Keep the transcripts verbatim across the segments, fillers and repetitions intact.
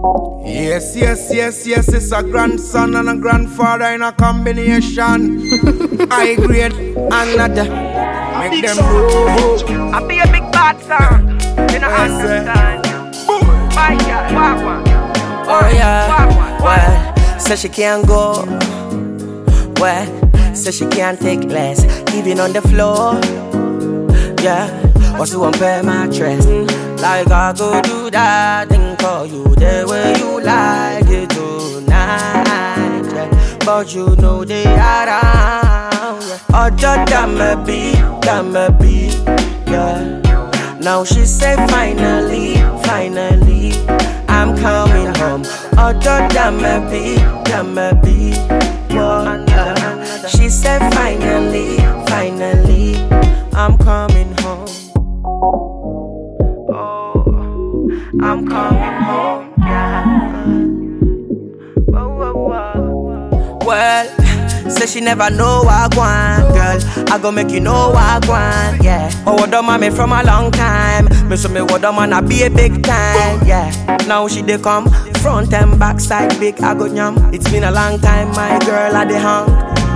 Yes, yes, yes, yes, it's a grandson and a grandfather in a combination. I grade another. Make them move. I be a big bad son. You know understand. Bye, yeah, walk one. Oh yeah, well, so she can't go. Well, so she can't take less. Even on the floor. Yeah, what's the one pair mattress? Like I go do that thing for you the way you like it tonight. Yeah. But you know they are around. Yeah. Other than me be, than me be. Yeah. Now she said finally, finally, I'm coming home. Other than me be, than me be. Yeah. She said finally, finally, I'm coming home. I'm coming home, yeah. Whoa, whoa, whoa. Well, say she never know what I want, girl. I gon' make you know what I want, yeah. Oh, what the mommy from a long time. Me so me what the man I be a big time, yeah. Now she dey come front and back side big I go nyam. It's been a long time, my girl I dey hung.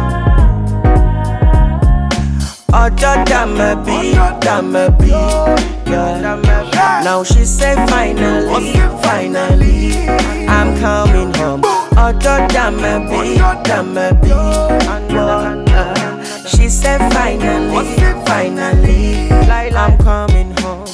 Other than me be, than me be, yeah. Now she said finally, finally, I'm coming home. Other than me be, than me be, yeah. She said finally, finally, I'm coming home.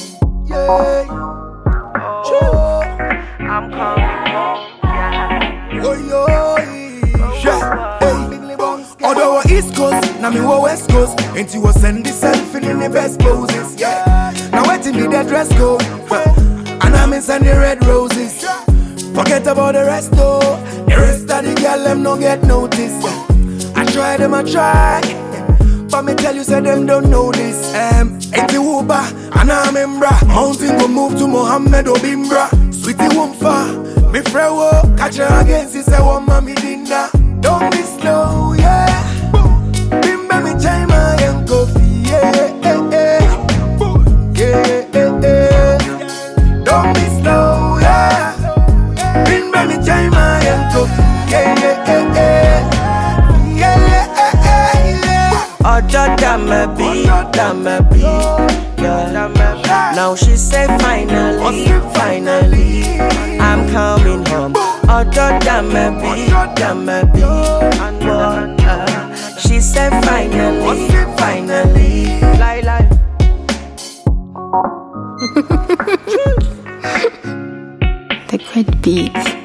Oh, I'm coming home, yeah. Oh, yo, yeah. Hey. Although we're East Coast, now me we're West Coast. And you will send the selfie in the best poses, yeah. Now waiting me the dress code, and I'm inside the red roses. Forget about the rest though. The rest of the girl them no get noticed. I try them, I try, but me tell you say them don't know this. Um, Eti Wuba, and I'm Embra. Mountain go move to Mohammed Obimbra. Sweetie won't far, me frewo. Catch her again, she say one mommy dinner. Don't be slow, yeah. Bimba me chima and coffee, yeah, yeah, yeah. Yeah, yeah, yeah. Don't be slow, yeah. Bring back me chima and coffee. Yeah, yeah, yeah, yeah. Yeah, yeah, yeah. Other than me be, than me be, yeah. Now she said finally, finally, I'm coming home. Other than me be, than me be, yeah. She said finally, finally, lie, lie. The great beats.